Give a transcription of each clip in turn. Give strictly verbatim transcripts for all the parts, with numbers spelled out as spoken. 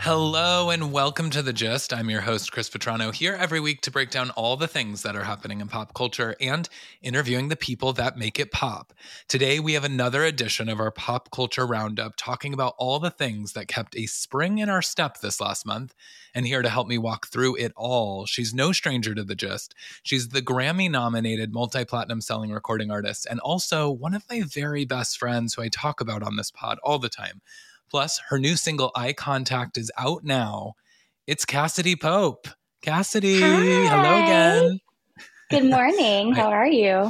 Hello and welcome to The Gist. I'm your host, Chris Petrano, here every week to break down all the things that are happening in pop culture and interviewing the people that make it pop. Today, we have another edition of our Pop Culture Roundup talking about all the things that kept a spring in our step this last month. And here to help me walk through it all, she's no stranger to The Gist. She's the Grammy-nominated multi-platinum selling recording artist and also one of my very best friends who I talk about on this pod all the time. Plus, her new single, Eye Contact, is out now. It's Cassadee Pope. Cassadee, Hi. Hello again. Good morning. How are you?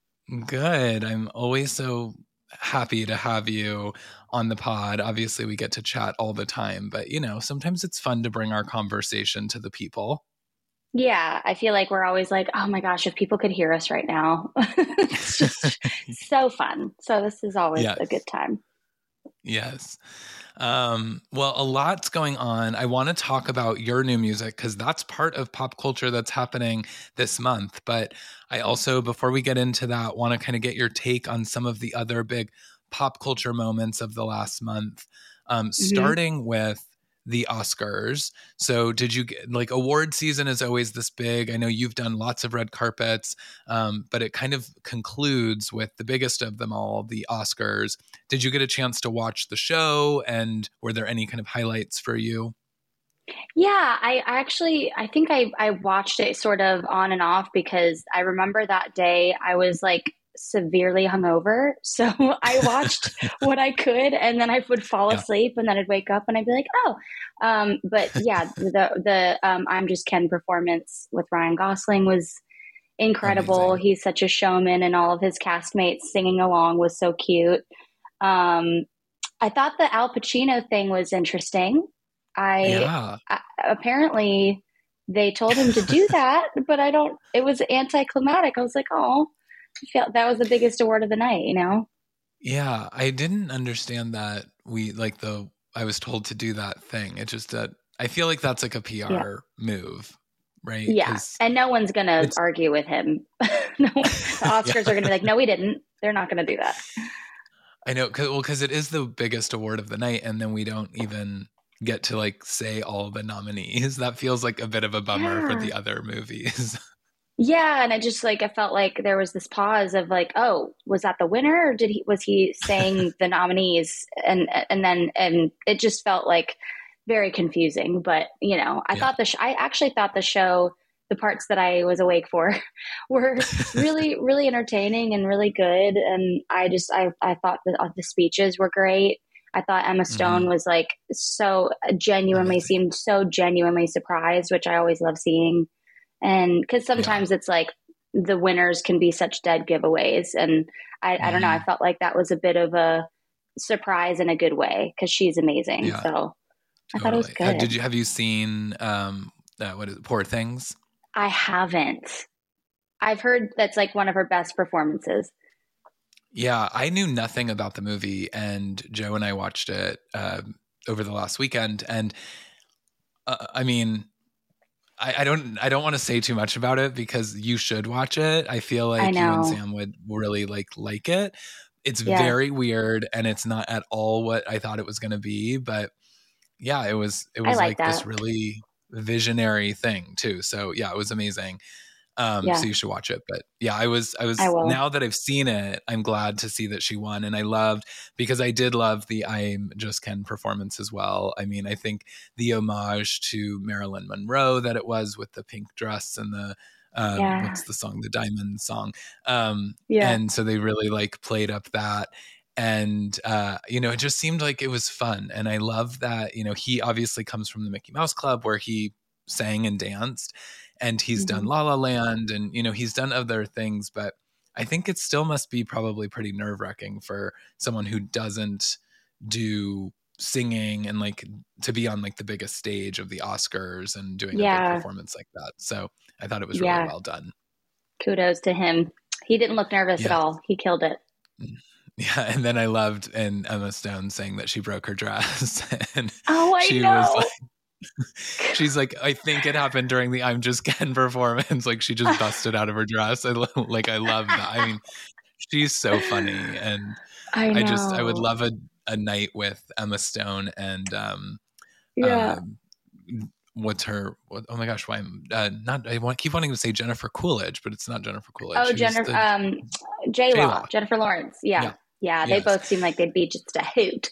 Good. I'm always so happy to have you on the pod. Obviously, we get to chat all the time, but, you know, sometimes it's fun to bring our conversation to the people. Yeah, I feel like we're always like, oh my gosh, if people could hear us right now. It's just so fun. So this is always Yes. a good time. Yes. Um, well, a lot's going on. I want to talk about your new music because that's part of pop culture that's happening this month. But I also, before we get into that, want to kind of get your take on some of the other big pop culture moments of the last month, um, mm-hmm. starting with the Oscars. So did you get, like, award season is always this big. I know you've done lots of red carpets, um, but it kind of concludes with the biggest of them all, the Oscars. Did you get a chance to watch the show, and were there any kind of highlights for you? Yeah, I actually, I think I, I watched it sort of on and off because I remember that day I was like severely hungover. So I watched what I could, and then I would fall Yeah. asleep, and then I'd wake up and I'd be like, oh, um, but yeah, the, the um, I'm Just Ken performance with Ryan Gosling was incredible. Amazing. He's such a showman, and all of his castmates singing along was so cute. Um, I thought the Al Pacino thing was interesting. I, yeah. I apparently they told him to do that, but I don't, it was anticlimactic. I was like, oh, I felt that was the biggest award of the night, you know? Yeah. I didn't understand that we like the, I was told to do that thing. It just that I feel like that's like a P R yeah. move, right? Yeah. And no one's going to argue with him. No, the Oscars yeah. are going to be like, no, we didn't. They're not going to do that. I know. Cause, well, cause it is the biggest award of the night. And then we don't even get to like say all the nominees. That feels like a bit of a bummer yeah. for the other movies. Yeah, and I just like I felt like there was this pause of like, oh, was that the winner, or did he was he saying the nominees, and and then and it just felt like very confusing. But you know, I yeah. thought the sh- I actually thought the show, the parts that I was awake for, were really really entertaining and really good. And I just I I thought the uh, the speeches were great. I thought Emma Stone mm-hmm. was like so genuinely Amazing. seemed so genuinely surprised, which I always love seeing. And because sometimes yeah. it's like the winners can be such dead giveaways. And I, mm. I don't know, I felt like that was a bit of a surprise in a good way because she's amazing. Yeah. So totally. I thought it was good. Uh, did you, have you seen, um, uh, what is it, Poor Things? I haven't. I've heard that's like one of her best performances. Yeah, I knew nothing about the movie, and Joe and I watched it uh, over the last weekend. And uh, I mean, I, I don't I don't want to say too much about it because you should watch it. I feel like I you and Sam would really like like it. It's yeah. very weird, and it's not at all what I thought it was going to be. But yeah, it was it was like, like this really visionary thing too. So yeah, it was amazing. Um, yeah. So you should watch it. But yeah, I was, I was, I now that I've seen it, I'm glad to see that she won. And I loved, because I did love the I'm Just Ken performance as well. I mean, I think the homage to Marilyn Monroe that it was with the pink dress and the, um, yeah. what's the song, the Diamond song. Um, yeah. And so they really like played up that. And, uh, you know, it just seemed like it was fun. And I love that, you know, he obviously comes from the Mickey Mouse Club where he sang and danced. And he's mm-hmm. done La La Land, and, you know, he's done other things, but I think it still must be probably pretty nerve wracking for someone who doesn't do singing and like to be on like the biggest stage of the Oscars and doing yeah. a big performance like that. So I thought it was really yeah. well done. Kudos to him. He didn't look nervous yeah. at all. He killed it. Yeah. And then I loved, and Emma Stone saying that she broke her dress. And oh, I she know. was like, she's like, I think it happened during the I'm Just Ken performance. Like she just busted out of her dress. I like, I love that. I mean, she's so funny. And I, know. I just, I would love a, a night with Emma Stone and um, Yeah. um, what's her, what, oh my gosh, why I'm uh, not, I want, keep wanting to say Jennifer Coolidge, but it's not Jennifer Coolidge. Oh, Who's Jennifer, the um, J Law, J-Law. Jennifer Lawrence. Yeah. Yeah. Yeah. They Yes. both seem like they'd be just a hoot.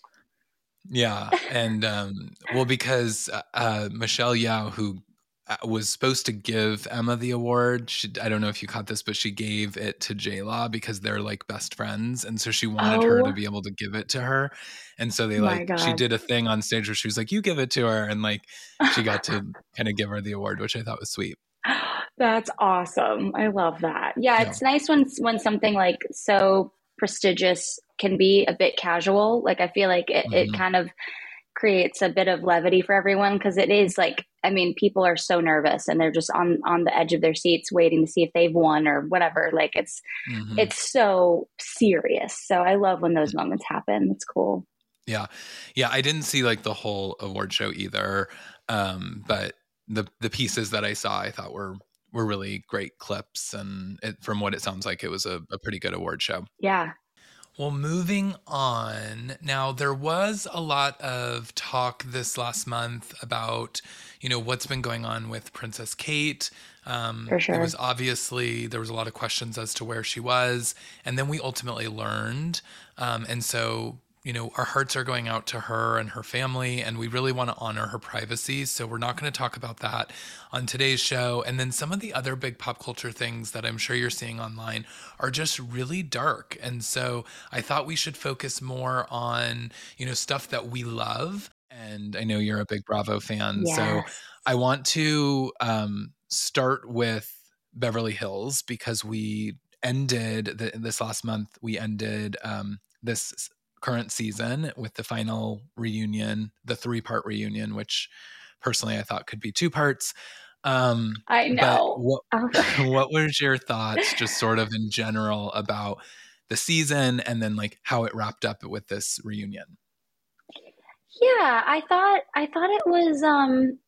Yeah. And, um, well, because, uh, Michelle Yeoh, who was supposed to give Emma the award, she, I don't know if you caught this, but she gave it to J-Law because they're like best friends. And so she wanted Oh, her to be able to give it to her. And so they my like, God. she did a thing on stage where she was like, you give it to her. And like, she got to kind of give her the award, which I thought was sweet. That's awesome. I love that. Yeah, Yeah. it's nice when when something like so prestigious can be a bit casual. Like I feel like it, Mhm. it kind of creates a bit of levity for everyone because it is like, I mean, people are so nervous and they're just on on the edge of their seats waiting to see if they've won or whatever. Like it's Mhm. it's so serious. So I love when those moments happen. It's cool. Yeah. Yeah. I didn't see like the whole award show either. Um, but the the pieces that I saw I thought were were really great clips, and it, from what it sounds like, it was a, a pretty good award show. Yeah. Well, moving on. Now, there was a lot of talk this last month about, you know, what's been going on with Princess Kate. Um, For sure. It was obviously, there was a lot of questions as to where she was. And then we ultimately learned. Um, and so, you know, our hearts are going out to her and her family, and we really want to honor her privacy. So we're not going to talk about that on today's show. And then some of the other big pop culture things that I'm sure you're seeing online are just really dark. And so I thought we should focus more on, you know, stuff that we love. And I know you're a big Bravo fan. Yes. So I want to um, start with Beverly Hills because we ended the, this last month, we ended um, this current season with the final reunion, the three part reunion, which personally I thought could be two parts. Um, I but know. what, Oh. what was your thoughts just sort of in general about the season and then like how it wrapped up with this reunion? Yeah, I thought I thought it was um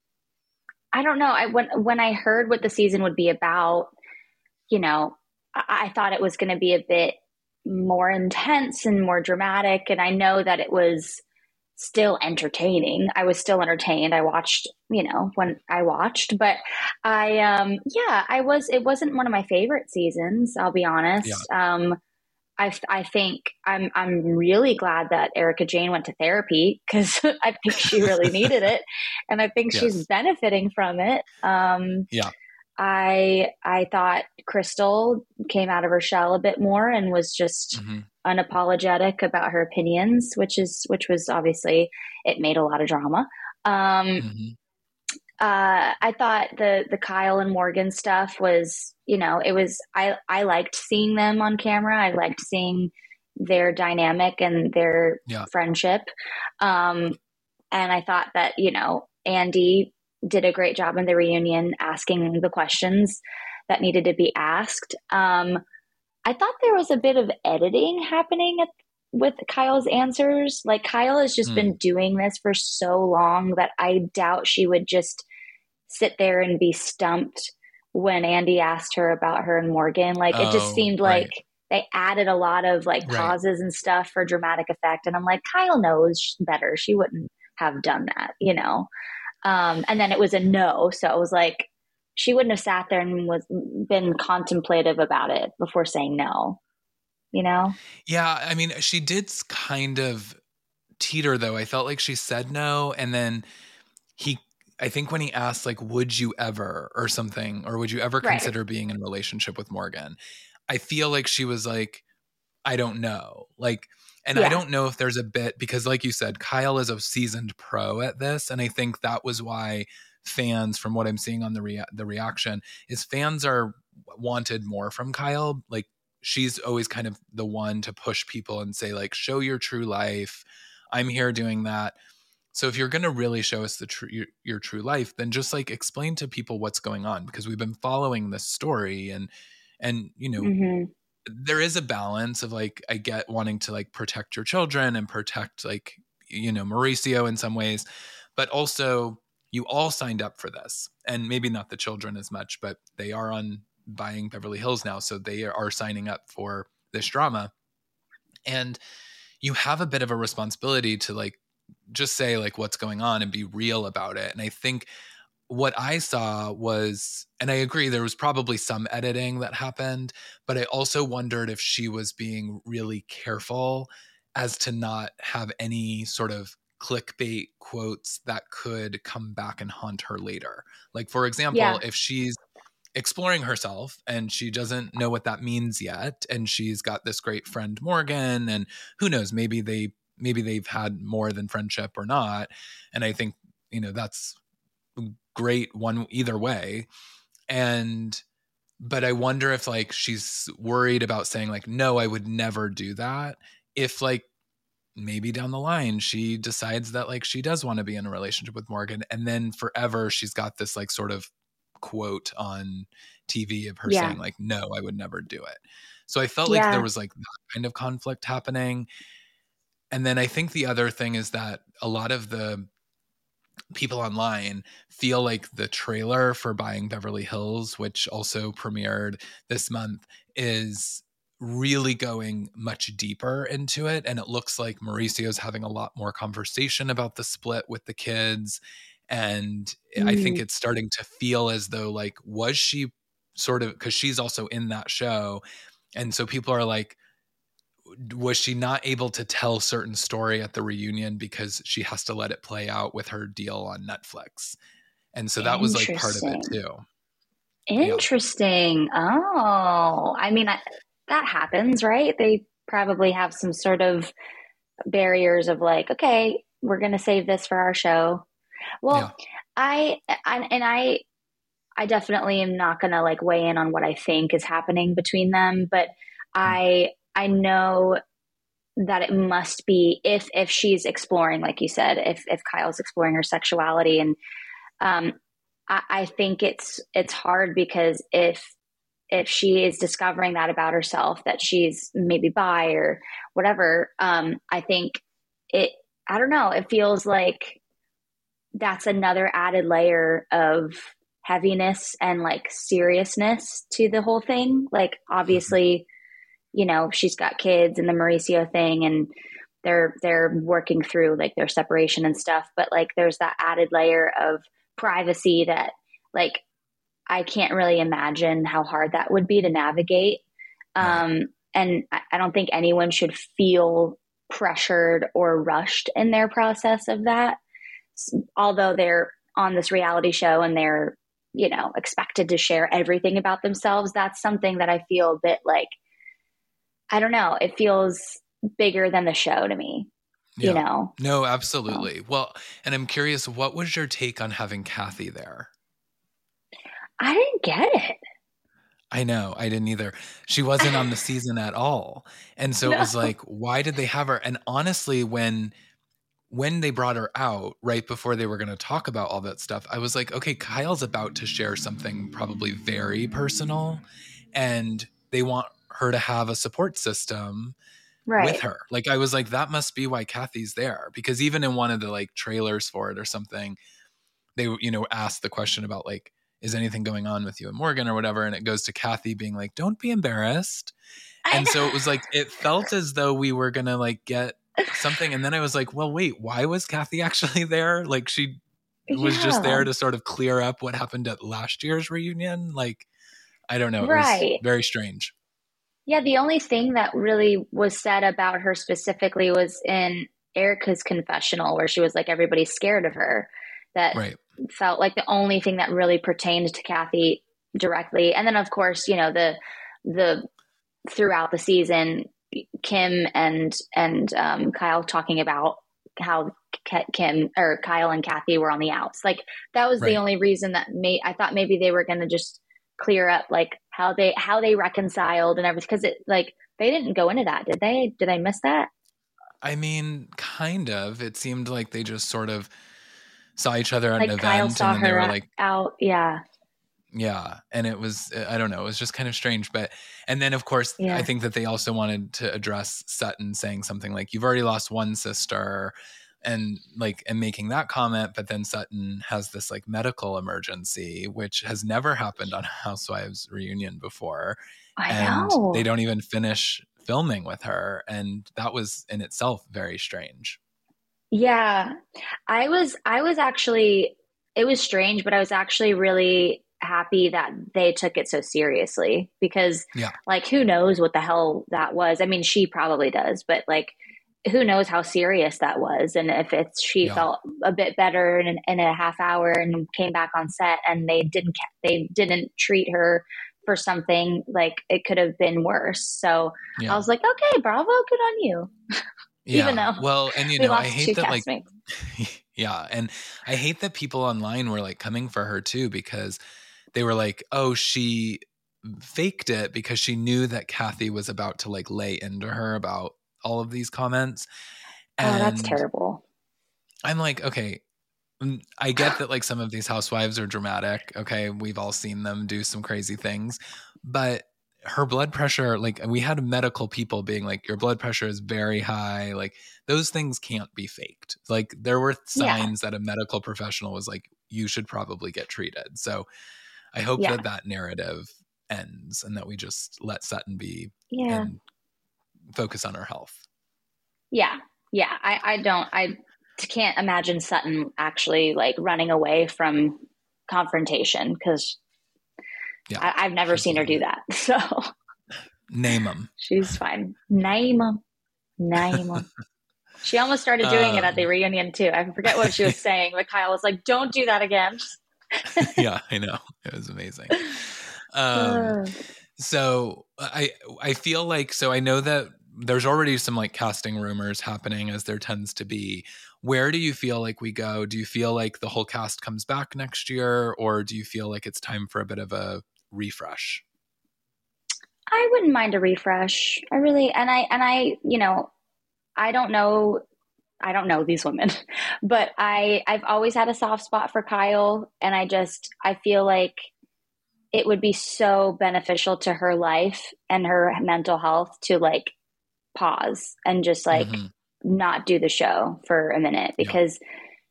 I don't know. I when when I heard what the season would be about, you know, I, I thought it was going to be a bit more intense and more dramatic. And I know that it was still entertaining. I was still entertained. I watched, you know, when I watched, but I, um, yeah, I was, it wasn't one of my favorite seasons. I'll be honest. Yeah. Um, I, I think I'm, I'm really glad that Erica Jane went to therapy because I think she really needed it. And I think Yes. she's benefiting from it. Um, Yeah. I I thought Crystal came out of her shell a bit more and was just Mm-hmm. unapologetic about her opinions, which is which was obviously it made a lot of drama. Um, Mm-hmm. uh, I thought the the Kyle and Morgan stuff was, you know, it was I I liked seeing them on camera. I liked seeing their dynamic and their Yeah. friendship. Um, and I thought that, you know, Andy did a great job in the reunion asking the questions that needed to be asked. Um, I thought there was a bit of editing happening at, with Kyle's answers. Like Kyle has just Mm. been doing this for so long that I doubt she would just sit there and be stumped when Andy asked her about her and Morgan. Like it just Oh, seemed right. like they added a lot of like Right. pauses and stuff for dramatic effect. And I'm like, Kyle knows better. She wouldn't have done that, you know? Um, and then it was a no. So it was like, she wouldn't have sat there and was been contemplative about it before saying no, you know? Yeah. I mean, she did kind of teeter though. I felt like she said no. And then he, I think when he asked like, would you ever or something, or would you ever Right. consider being in a relationship with Morgan? I feel like she was like, I don't know. Like, and I Yeah. don't know if there's a bit, because like you said, Kyle is a seasoned pro at this. And I think that was why fans, from what I'm seeing on the rea- the reaction, is fans are wanted more from Kyle. Like she's always kind of the one to push people and say like, show your true life. I'm here doing that. So if you're going to really show us the true your, your true life, then just like explain to people what's going on, because we've been following this story and and you know Mm-hmm. there is a balance of like, I get wanting to like protect your children and protect like, you know, Mauricio in some ways, but also you all signed up for this, and maybe not the children as much, but they are on buying Beverly Hills now. So they are signing up for this drama, and you have a bit of a responsibility to like just say like what's going on and be real about it. And I think what I saw was, and I agree, there was probably some editing that happened, but I also wondered if she was being really careful as to not have any sort of clickbait quotes that could come back and haunt her later. Like, for example, Yeah. if she's exploring herself and she doesn't know what that means yet, and she's got this great friend Morgan, and who knows, maybe they maybe they've had more than friendship or not. And I think, you know, that's great one either way. And but I wonder if like she's worried about saying like, no, I would never do that. If like maybe down the line she decides that like she does want to be in a relationship with Morgan, and then forever she's got this like sort of quote on T V of her Yeah. saying like, no, I would never do it. So I felt Yeah. like there was like that kind of conflict happening. And then I think the other thing is that a lot of the people online feel like the trailer for Buying Beverly Hills, which also premiered this month, is really going much deeper into it. And it looks like Mauricio's having a lot more conversation about the split with the kids. And mm. I think it's starting to feel as though like, was she sort of, because she's also in that show. And so people are like, was she not able to tell certain story at the reunion because she has to let it play out with her deal on Netflix? And so that was like part of it too. Interesting. Yeah. Oh, I mean, I, that happens, right? They probably have some sort of barriers of like, okay, we're going to save this for our show. Well, yeah. I, I, and I, I definitely am not going to like weigh in on what I think is happening between them, but mm. I, I know that it must be if if she's exploring, like you said, if if Kyle's exploring her sexuality, and um, I, I think it's it's hard because if if she is discovering that about herself, that she's maybe bi or whatever, um, I think it. I don't know. It feels like that's another added layer of heaviness and like seriousness to the whole thing. Like obviously. You know, she's got kids and the Mauricio thing, and they're they're working through like their separation and stuff. But like there's that added layer of privacy that like I can't really imagine how hard that would be to navigate. Right. Um, and I, I don't think anyone should feel pressured or rushed in their process of that. Although they're on this reality show and they're, you know, expected to share everything about themselves, that's something that I feel a bit like, I don't know. It feels bigger than the show to me, yeah. you know? No, absolutely. So. Well, and I'm curious, what was your take on having Kathy there? I didn't get it. I know. I didn't either. She wasn't on the season at all. And so no. It was like, why did they have her? And honestly, when when they brought her out right before they were going to talk about all that stuff, I was like, okay, Kyle's about to share something probably very personal, and they want her to have a support system right. with her. Like I was like, that must be why Kathy's there, because even in one of the like trailers for it or something, they, you know, asked the question about like, is anything going on with you and Morgan or whatever? And it goes to Kathy being like, don't be embarrassed. And so it was like, it felt as though we were going to like get something. And then I was like, well, wait, why was Kathy actually there? Like she was yeah. just there to sort of clear up what happened at last year's reunion. Like, I don't know. It right. was very strange. Yeah, the only thing that really was said about her specifically was in Erika's confessional, where she was like, everybody's scared of her. That right. felt like the only thing that really pertained to Kathy directly. And then, of course, you know, the the throughout the season, Kim and and um, Kyle talking about how Kim or Kyle and Kathy were on the outs. Like that was right. the only reason that made I thought maybe they were going to just clear up like how they how they reconciled and everything, because it like they didn't go into that, did they? Did I miss that? I mean, kind of. It seemed like they just sort of saw each other at like an Kyle event, saw and then her they were like out, yeah, yeah. And it was I don't know, it was just kind of strange. But and then of course, yeah. I think that they also wanted to address Sutton saying something like, "You've already lost one sister." And like, and making that comment, but then Sutton has this like medical emergency, which has never happened on a Housewives reunion before. I and know. They don't even finish filming with her. And that was in itself very strange. Yeah. I was I was actually it was strange, but I was actually really happy that they took it so seriously because Yeah. like who knows what the hell that was. I mean, she probably does, but like who knows how serious that was and if it's she Yeah. felt a bit better in, in a half hour and came back on set and they didn't they didn't treat her for something like it could have been worse. So I Yeah. was like, okay, bravo, good on you. Even Yeah. though Well, and you we know, I lost two hate that like castmates. yeah, and I hate that people online were like coming for her too because they were like, "Oh, she faked it because she knew that Kathy was about to like lay into her about all of these comments." Oh, that's And terrible. I'm like, "Okay, mm, I get that like some of these housewives are dramatic. Okay, we've all seen them do some crazy things, but her blood pressure, like we had medical people being like, your blood pressure is very high. Like those things can't be faked. Like there were Yeah. signs that a medical professional was like, you should probably get treated. So I hope Yeah. that that narrative ends and that we just let Sutton be Yeah. and focus on her health. Yeah. Yeah. I, I don't, I can't imagine Sutton actually like running away from confrontation because Yeah, I've never seen her do absolutely. that. So Name them. she's fine. Name 'em. Name 'em. She almost started doing it at the Um, reunion too. I forget what she was saying, but Kyle was like, don't do that again. yeah, I know. It was amazing. Um, Uh, so I I feel like so I know that there's already some like casting rumors happening as there tends to be. Where do you feel like we go? Do you feel like the whole cast comes back next year, or do you feel like it's time for a bit of a refresh? I wouldn't mind a refresh. I really, and I, and I, you know, I don't know I don't know these women, but I I've always had a soft spot for Kyle and I just I feel like it would be so beneficial to her life and her mental health to like pause and just like Hmm. not do the show for a minute Yeah, because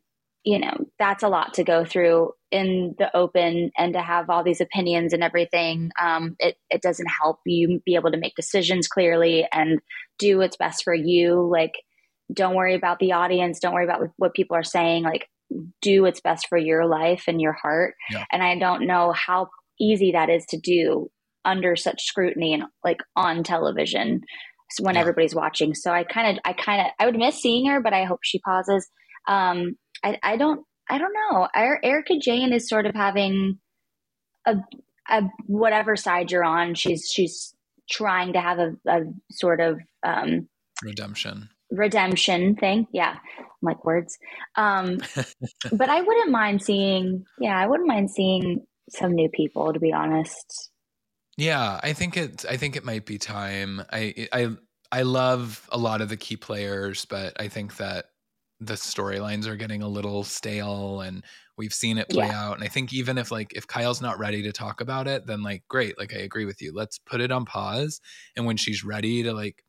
you know that's a lot to go through in the open and to have all these opinions and everything um, it, it doesn't help you be able to make decisions clearly and do what's best for you like don't worry about the audience don't worry about what people are saying like do what's best for your life and your heart yeah, and I don't know how easy that is to do under such scrutiny and like on television when yeah. everybody's watching so I kind of I kind of I would miss seeing her but I hope she pauses um I, I don't I don't know. Erica Jane is sort of having a, a whatever side you're on. She's she's trying to have a, a sort of um, Redemption. redemption thing. Yeah, I'm like words. Um, but I wouldn't mind seeing. Yeah, I wouldn't mind seeing some new people. To be honest. Yeah, I think it. I think it might be time. I I I love a lot of the key players, but I think that the storylines are getting a little stale, and we've seen it play Yeah. out. And I think even if like if Kyle's not ready to talk about it, then like great. Like I agree with you. Let's put it on pause, and when she's ready to like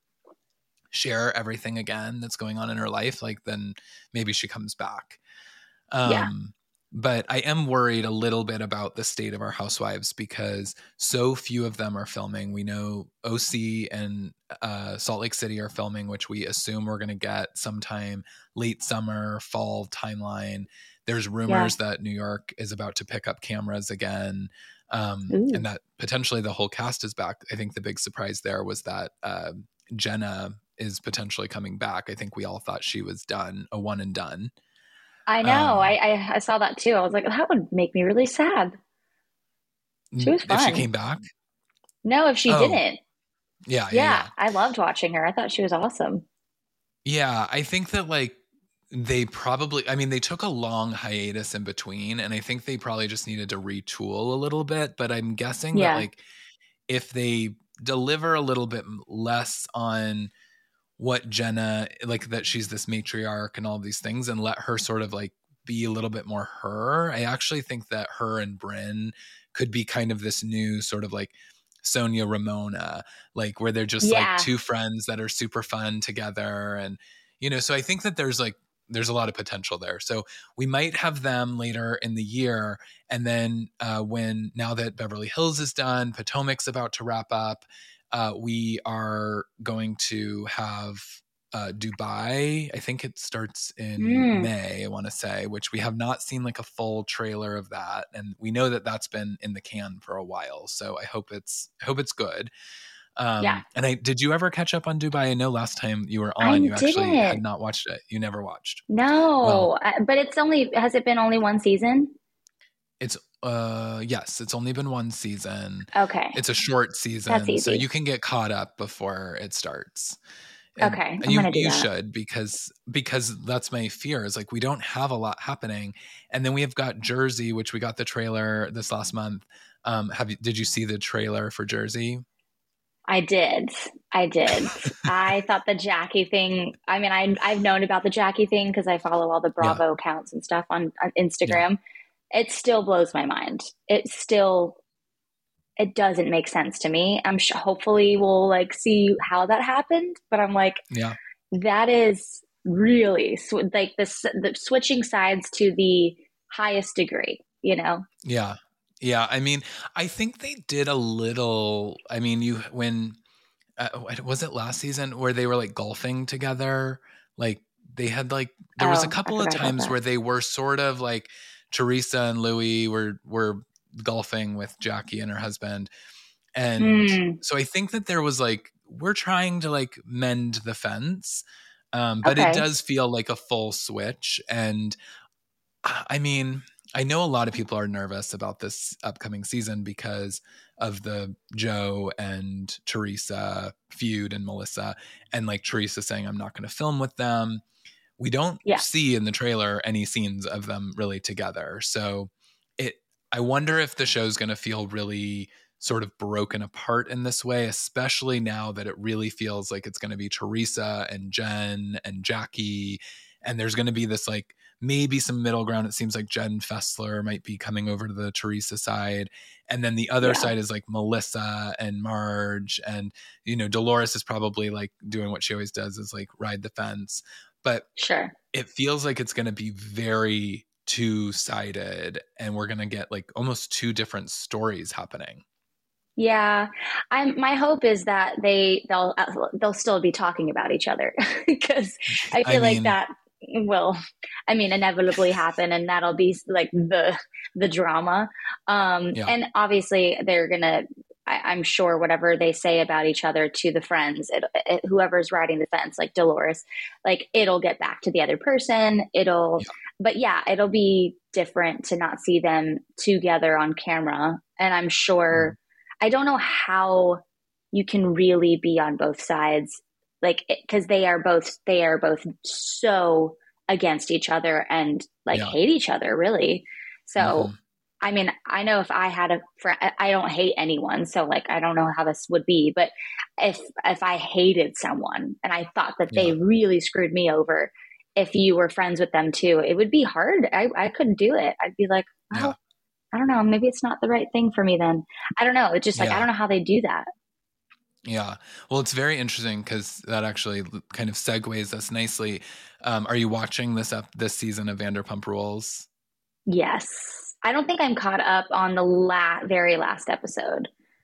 share everything again that's going on in her life, like then maybe she comes back. Yeah. Um, but I am worried a little bit about the state of our housewives because so few of them are filming. We know O C and uh, Salt Lake City are filming, which we assume we're going to get sometime late summer, fall timeline. There's Yeah. rumors that New York is about to pick up cameras again. Um, and Ooh. that potentially the whole cast is back. I think the big surprise there was that uh, Jenna is potentially coming back. I think we all thought she was done, a one and done. I know. I, Um, I I saw that too. I was like, that would make me really sad. She was if she fun. came back, No, if she oh didn't. yeah, yeah, Yeah, yeah, I loved watching her. I thought she was awesome. yeah. I think that like they probably, I mean, they took a long hiatus in between, and I think they probably just needed to retool a little bit. But I'm guessing that Yeah. like if they deliver a little bit less on what Jenna like that she's this matriarch and all of these things, and let her sort of like be a little bit more her. I actually think that her and Brynn could be kind of this new sort of like Sonia Ramona, like where they're just like Yeah. two friends that are super fun together. And, you know, so I think that there's like, there's a lot of potential there. So we might have them later in the year. And then uh, when now that Beverly Hills is done, Potomac's about to wrap up, uh, we are going to have uh, Dubai. I think it starts in Mm, May, I want to say, which we have not seen like a full trailer of that. And we know that that's been in the can for a while. So I hope it's, I hope it's good. yeah, Um, and I, did you ever catch up on Dubai? I know last time you were I on, you actually had didn't. not watched it. You never watched. Well, No, I- but it's only, has it been only one season? it's, uh, yes, it's only been one season. Okay, It's a short that's season, so easy. you can get caught up before it starts. And Okay, and I'm you gonna do you that. should, because because that's my fear, is like we don't have a lot happening. And then we have got Jersey, which we got the trailer this last month. Um, have you did you see the trailer for Jersey? I did. I did. I thought the Jackie thing, I mean, I, I've known about the Jackie thing because I follow all the Yeah, Bravo accounts and stuff on, on yeah, Instagram. It still blows my mind. It still, it doesn't make sense to me. I'm sure hopefully we'll like see how that happened, but I'm like, yeah, that is really sw- like this, the switching sides to the highest degree, you know? yeah, yeah. I mean, I think they did a little. I mean, you when uh, what- was it last season where they were like golfing together? Like they had like there was a Oh, I couple of forgot about times that. where they were sort of like Teresa and Louis were were golfing with Jackie and her husband. And Hmm. so I think that there was like we're trying to like mend the fence. Um, but it Okay. does feel like a full switch. And uh, I mean, I know a lot of people are nervous about this upcoming season because of the Joe and Teresa feud and Melissa, and like Teresa saying, I'm not going to film with them. We don't Yeah. see in the trailer any scenes of them really together. So it, I wonder if the show's going to feel really sort of broken apart in this way, especially now that it really feels like it's going to be Teresa and Jen and Jackie. And there's going to be this like maybe some middle ground. It seems like Jen Fessler might be coming over to the Teresa side. And then the other Yeah. side is like Melissa and Marge. And, you know, Dolores is probably like doing what she always does, is like ride the fence. But Sure. it feels like it's going to be very two-sided, and we're going to get like almost two different stories happening. Yeah, I'm. My hope is that they they'll they'll still be talking about each other because I I feel like mean, that will, I mean, inevitably happen, and that'll be like the the drama. Um, yeah, and obviously they're gonna. I, I'm sure whatever they say about each other to the friends, it, it, whoever's riding the fence, like Dolores, like it'll get back to the other person. It'll, yeah, but yeah, it'll be different to not see them together on camera, and I'm mm, sure I don't know how you can really be on both sides, like because they are both they are both so against each other and like yeah, hate each other really. hmm, So, I mean, I know if I had a friend, I don't hate anyone, so like I don't know how this would be, but if if I hated someone and I thought that they yeah, really screwed me over, if you were friends with them too, it would be hard. I I couldn't do it. I'd be like, yeah, well, I don't know. Maybe it's not the right thing for me then. I don't know. It's just like, I yeah, don't know how they do that. yeah. Well, it's very interesting because that actually kind of segues us nicely. Um, are you watching this up this season of Vanderpump Rules? Yes. I don't think I'm caught up on the la- very last episode,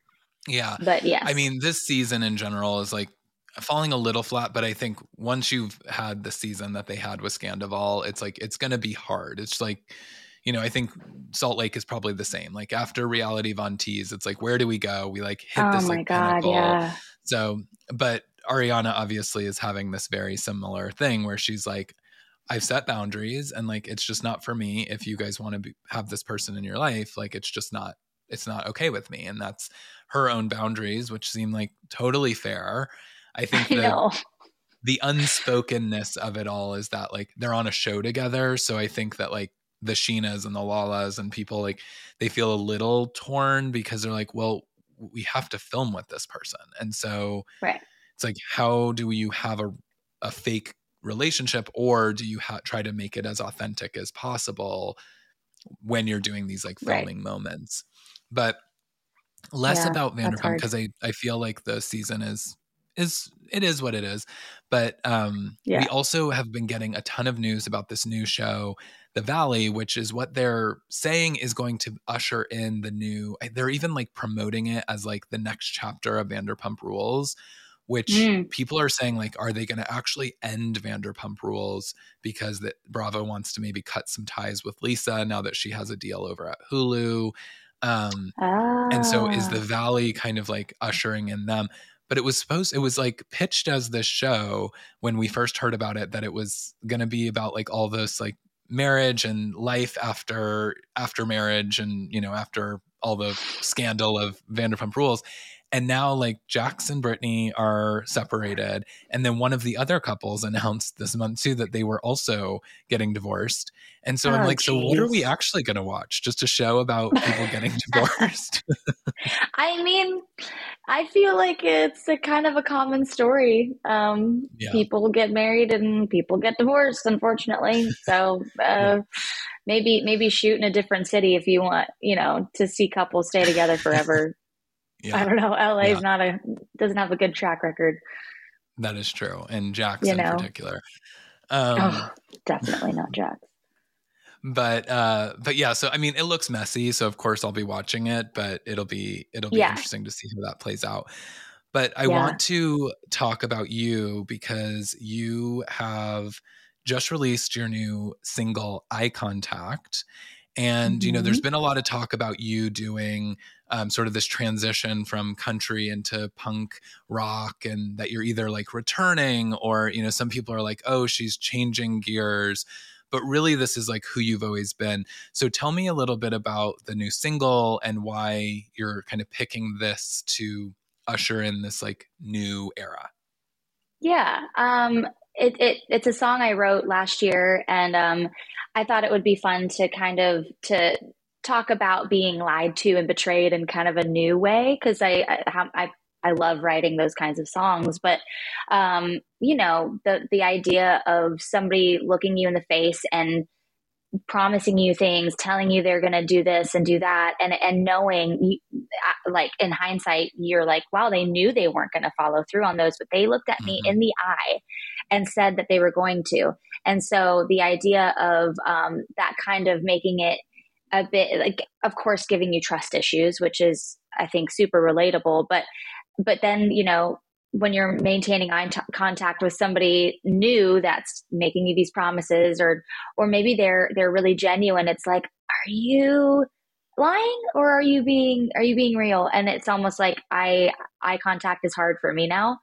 Yeah. but I yes. mean, this season in general is like falling a little flat, but I think once you've had the season that they had with Scandival, it's like it's going to be hard. It's like, you know, I think Salt Lake is probably the same. Like after Reality Von Tease, it's like, where do we go? We like hit Oh this my like God. pinnacle. Yeah. So, but Ariana obviously is having this very similar thing where she's like, I've set boundaries and like it's just not for me. If you guys want to be, have this person in your life, like it's just not it's not okay with me. And that's her own boundaries, which seem like totally fair. I think I the know. the unspokenness of it all is that like they're on a show together. So I think that like the Sheenas and the Lalas and people like they feel a little torn because they're like, well, we have to film with this person. And so Right. it's like, how do you have a, a fake relationship, or do you ha- try to make it as authentic as possible when you're doing these like Right. filming moments? But less Yeah. about That's Vanderpump hard. because I, I feel like the season is is it is what it is. But um, we Yeah. also have been getting a ton of news about this new show, The Valley, which is what they're saying is going to usher in the new. They're even like promoting it as like the next chapter of Vanderpump Rules, which Mm. people are saying, like, are they going to actually end Vanderpump Rules because that Bravo wants to maybe cut some ties with Lisa now that she has a deal over at Hulu. Um, and so is the Ah. Valley kind of like ushering in them? But it was supposed, it was like pitched as this show when we first heard about it, that it was going to be about like all this like marriage and life after, after marriage and, you know, after all the scandal of Vanderpump Rules. And now like Jax and Brittany are separated. And then one of the other couples announced this month too that they were also getting divorced. And so I'm Oh, like, so what are we geez. actually going to watch? Just a show about people getting divorced? I mean, I feel like it's a kind of a common story. Um, Yeah. People get married and people get divorced, unfortunately. So uh, Yeah. maybe maybe shoot in a different city if you want, you know, to see couples stay together forever. Yeah. I don't know. L A is Yeah. not a doesn't have a good track record. That is true. And Jax You in know. particular. Um, Oh, definitely not Jax. But uh, but yeah, so I mean, it looks messy. So of course I'll be watching it, but it'll be it'll be Yeah. interesting to see how that plays out. But I Yeah. want to talk about you because you have just released your new single, Eye Contact. And, you know, there's Mhm. been a lot of talk about you doing um, sort of this transition from country into punk rock, and that you're either like returning or, you know, some people are like, oh, she's changing gears. But really, this is like who you've always been. So tell me a little bit about the new single and why you're kind of picking this to usher in this like new era. Yeah. Um, it, it, it's a song I wrote last year, and um, I thought it would be fun to kind of to talk about being lied to and betrayed in kind of a new way, because I, I I I love writing those kinds of songs. But um, you know, the the idea of somebody looking you in the face and promising you things, telling you they're going to do this and do that, and and knowing, like in hindsight, you're like, wow, they knew they weren't going to follow through on those, but they looked at me Mhm. in the eye and said that they were going to. And so the idea of um, that kind of making it a bit like, of course, giving you trust issues, which is, I think, super relatable, but but then, you know, when you're maintaining eye t- contact with somebody new that's making you these promises, or or maybe they're they're really genuine, it's like, are you lying or are you being are you being real? And it's almost like eye eye contact is hard for me now.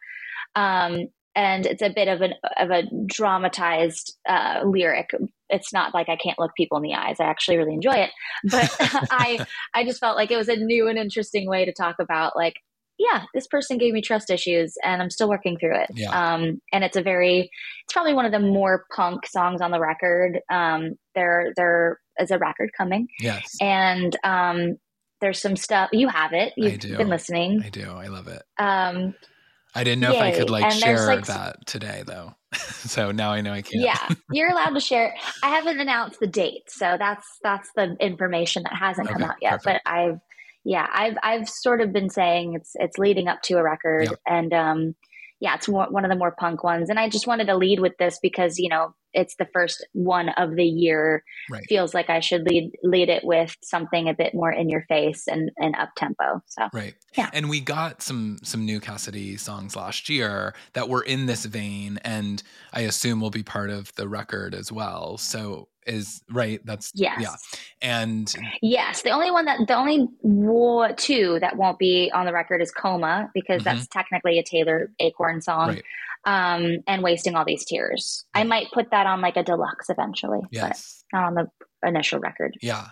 Um, and it's a bit of an of a dramatized uh, lyric. It's not like I can't look people in the eyes. I actually really enjoy it, but I I just felt like it was a new and interesting way to talk about, like, yeah, this person gave me trust issues and I'm still working through it. Yeah. Um, and it's a very, it's probably one of the more punk songs on the record. Um, there, there is a record coming. Yes. And um, there's some stuff, you have it, I you've do. been listening. I do. I love it. Um, I didn't know if I could yay. like And there's, share like, that today though. So now I know I can't. yeah, you're allowed to share. I haven't announced the date, so that's that's the information that hasn't come Okay, out yet. perfect. But I've, yeah, I've I've sort of been saying it's it's leading up to a record, Yeah. and um, yeah, it's more, one of the more punk ones. And I just wanted to lead with this because, you know, it's the first one of the year. Right. Feels like I should lead lead it with something a bit more in your face and, and up tempo. So Right. yeah. And we got some some new Cassidy songs last year that were in this vein, and I assume will be part of the record as well. So is right. That's Yes. yeah. And yes, the only one that the only wo- two that won't be on the record is Coma, because Mhm. that's technically a Taylor Acorn song. right. Um, and Wasting All These Tears. I Right. might put that on like a deluxe eventually, Yes. but not on the initial record. Yeah.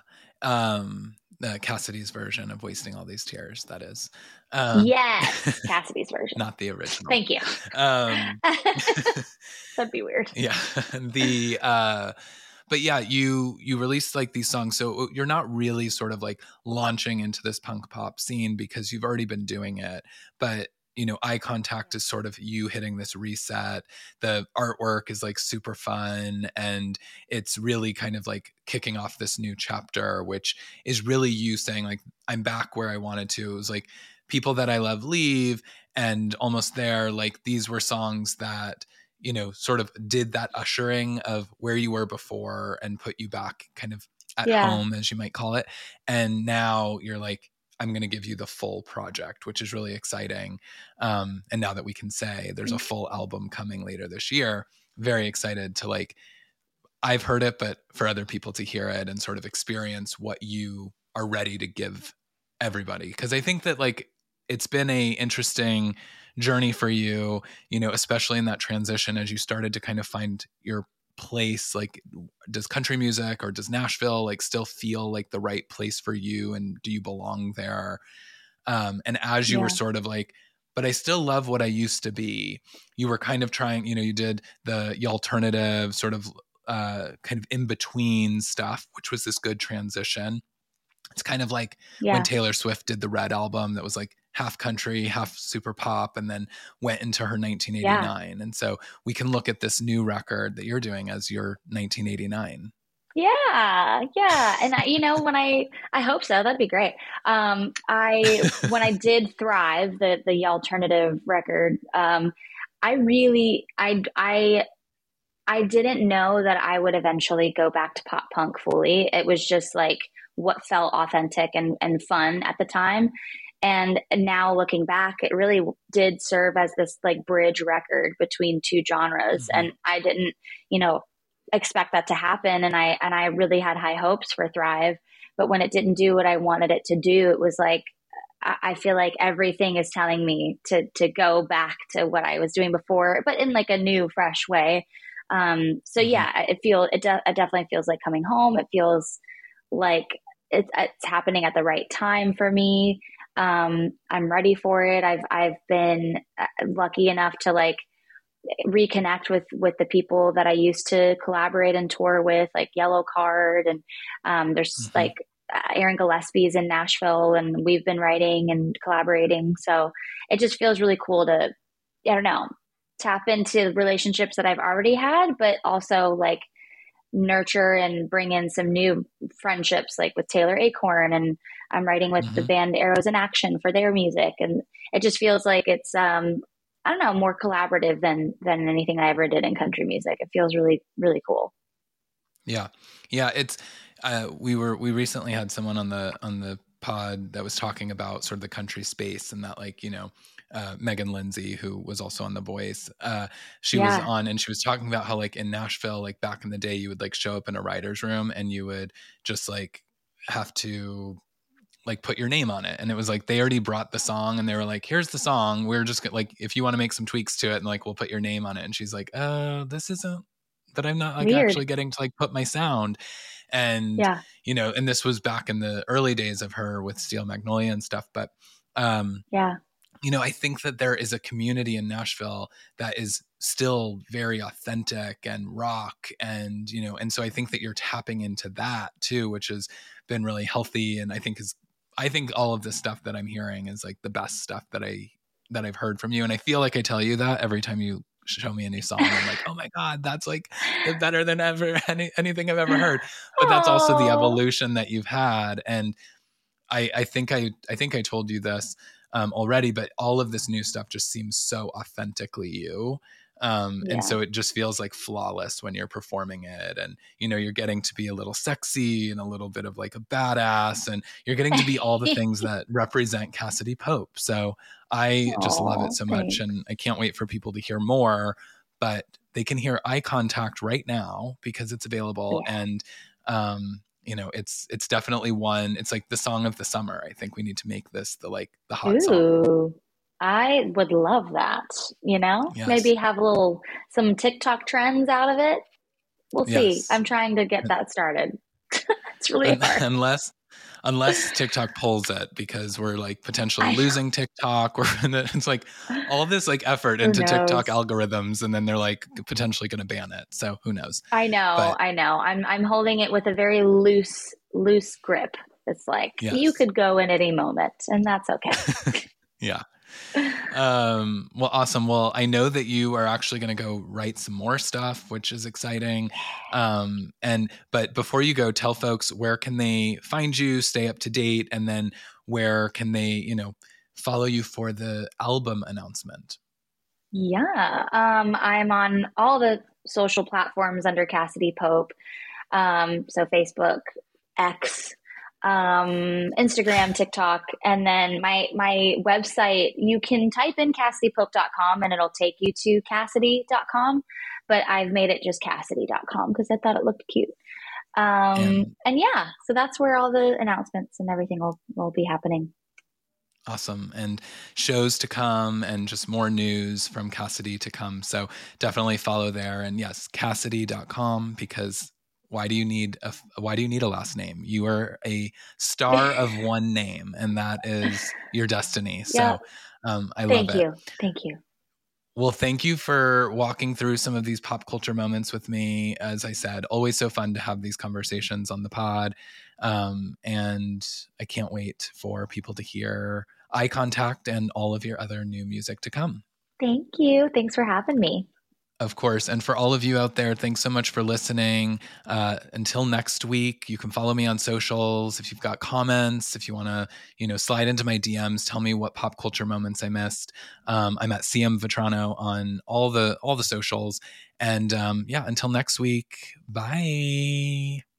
Um uh, Cassidy's version of Wasting All These Tears, that is. Um Yes, Cassidy's version. not the original. Thank you. Um That'd be weird. yeah. The uh but yeah, you you released like these songs, so you're not really sort of like launching into this punk pop scene because you've already been doing it. But you know, Eye Contact is sort of you hitting this reset. The artwork is like super fun, and it's really kind of like kicking off this new chapter, which is really you saying like, I'm back where I wanted to. It was like People That I Love Leave and Almost There. Like these were songs that, you know, sort of did that ushering of where you were before and put you back kind of at Yeah. home, as you might call it. And now you're like, I'm going to give you the full project, which is really exciting. Um, and now that we can say there's a full album coming later this year, very excited to like, I've heard it, but for other people to hear it and sort of experience what you are ready to give everybody. Cause I think that like, it's been a interesting journey for you, you know, especially in that transition as you started to kind of find your place. Like, does country music or does Nashville like still feel like the right place for you? And do you belong there? Um, and as you Yeah. were sort of like, but I still love what I used to be, you were kind of trying, you know, you did the, the alternative sort of uh, kind of in between stuff, which was this good transition. It's kind of like Yeah. when Taylor Swift did the Red album that was like half country, half super pop, and then went into her nineteen eighty-nine. Yeah. And so we can look at this new record that you're doing as your nineteen eighty-nine. Yeah, yeah. And I, you know, when I, I hope so, that'd be great. Um, I, when I did Thrive, the, the alternative record, um, I really, I, I, I didn't know that I would eventually go back to pop punk fully. It was just like what felt authentic and, and fun at the time. And now looking back, it really did serve as this like bridge record between two genres. Mm-hmm. And I didn't, you know, expect that to happen. And I, and I really had high hopes for Thrive, but when it didn't do what I wanted it to do, it was like, I, I feel like everything is telling me to, to go back to what I was doing before, but in like a new, fresh way. Um, so mm-hmm. yeah, it feel, it, de- it definitely feels like coming home. It feels like it's, it's happening at the right time for me. Um, I'm ready for it. I've, I've been lucky enough to like reconnect with, with the people that I used to collaborate and tour with, like Yellow Card. And, um, there's mm-hmm. like Aaron Gillespie's in Nashville, and we've been writing and collaborating. So it just feels really cool to, I don't know, tap into relationships that I've already had, but also like nurture and bring in some new friendships, like with Taylor Acorn, and I'm writing with mm-hmm. the band Arrows in Action for their music. And it just feels like it's, um, I don't know, more collaborative than, than anything I ever did in country music. It feels really, really cool. Yeah. Yeah. It's, uh, we were, we recently had someone on the, on the pod that was talking about sort of the country space, and that like, you know, uh, Megan Lindsay, who was also on The Voice, uh, she yeah. was on, and she was talking about how like in Nashville, like back in the day, you would like show up in a writer's room and you would just like have to like put your name on it. And it was like, they already brought the song and they were like, here's the song. We're just gonna, like, if you want to make some tweaks to it, and like, we'll put your name on it. And she's like, uh, this isn't, that I'm not like Weird. actually getting to like put my sound. And, yeah. you know, and this was back in the early days of her with Steel Magnolia and stuff. But, um, yeah, you know, I think that there is a community in Nashville that is still very authentic and rock. And, you know, and so I think that you're tapping into that too, which has been really healthy. And I think is, I think all of this stuff that I'm hearing is like the best stuff that I, that I've heard from you. And I feel like I tell you that every time you show me a new song, I'm like, oh my God, that's like better than ever, any, anything I've ever heard. But that's also the evolution that you've had. And I, I think I, I think I told you this um, already, but all of this new stuff just seems so authentically you. Um, yeah. And so it just feels like flawless when you're performing it. And, you know, you're getting to be a little sexy and a little bit of like a badass, and you're getting to be all the things that represent Cassidy Pope. So I Aww, just love it so much. Thanks. And I can't wait for people to hear more, but they can hear Eye Contact right now because it's available. Yeah. And, um, you know, it's, it's definitely one, it's like the song of the summer. I think we need to make this the, like the hot Ooh. song. I would love that, you know, yes. maybe have a little, some TikTok trends out of it. We'll see. Yes. I'm trying to get that started. It's really hard. Unless, unless TikTok pulls it, because we're like potentially losing TikTok, or it's like all this like effort into TikTok algorithms, and then they're like potentially going to ban it. So who knows? I know. But, I know. I'm, I'm holding it with a very loose, loose grip. It's like, yes. you could go in any moment, and that's okay. Yeah. Um, well, awesome. Well, I know that you are actually going to go write some more stuff, which is exciting. Um, and, but before you go, tell folks, where can they find you, stay up to date, and then where can they, you know, follow you for the album announcement? Yeah. Um, I'm on all the social platforms under Cassidy Pope. Um, so Facebook, X, um, Instagram, TikTok, and then my my website. You can type in cassidy pope dot com and it'll take you to cassidy dot com, but I've made it just cassidy dot com because I thought it looked cute. Um, And and yeah, so that's where all the announcements and everything will will be happening. awesome. And shows to come and just more news from Cassidy to come. So definitely follow there. And yes, cassidy dot com, because why do you need a why do you need a last name? You are a star of one name, and that is your destiny. Yeah. So um, I Thank love it. you. Thank you. Well, thank you for walking through some of these pop culture moments with me. As I said, always so fun to have these conversations on the pod. Um, and I can't wait for people to hear Eye Contact and all of your other new music to come. Thank you. Thanks for having me. Of course. And for all of you out there, thanks so much for listening. Uh, until next week, you can follow me on socials. If you've got comments, if you want to, you know, slide into my D Ms, tell me what pop culture moments I missed. Um, I'm at C M Vetrano on all the all the socials. And um, yeah, until next week, bye.